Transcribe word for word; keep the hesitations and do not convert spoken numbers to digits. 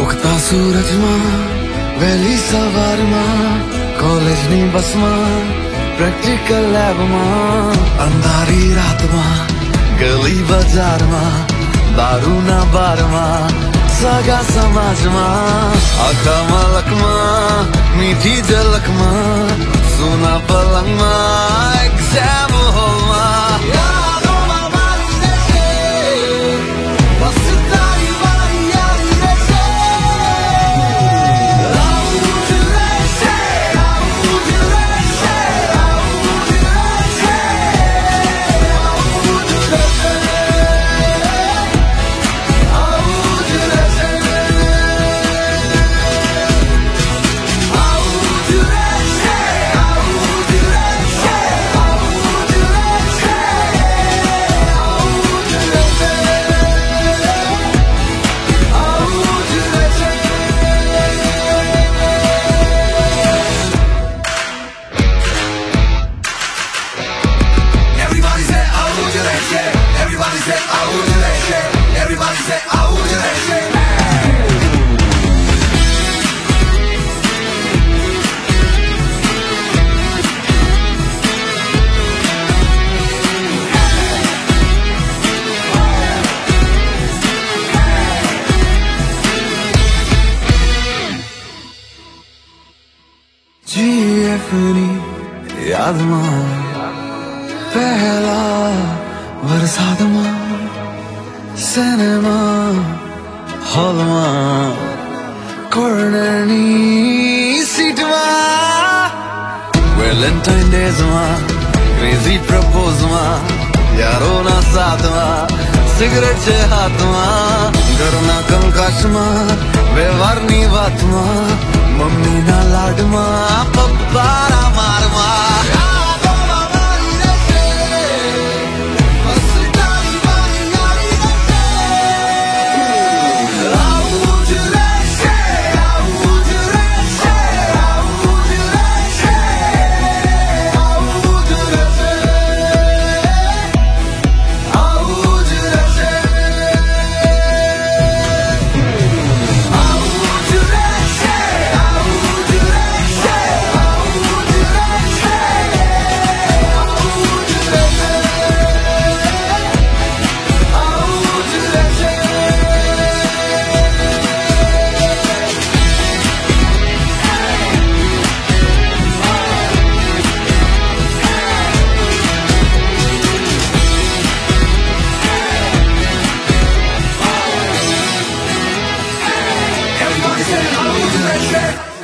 ઉગતા સૂરજમાં વહેલી સવારમાં કોલેજની બસમાં પ્રેક્ટિકલ લેબમાં અંધારી રાતમાં ગલી બજારમાં દારૂના બારમાં સગા સમાજમાં આખા મલકમાં મીઠી ઝલકમાં સોના પલંગમાં એક્ઝામ હોલમાં Everybody say, oh, Juleche. Everybody say, oh, Juleche. जी अपनी याद में पहला वरसाद में सिनेमा हॉल में कॉर्नर नी सीट में वैलेंटाइन डेज में क्रेजी प्रपोज में यारो ना साथ में सिगरेट छे हाथ में घर ना कंकाश में व्यवहार नी बात में मम्मी ना लाड में पप्पा ना मार में Everybody say, oh, Juleche.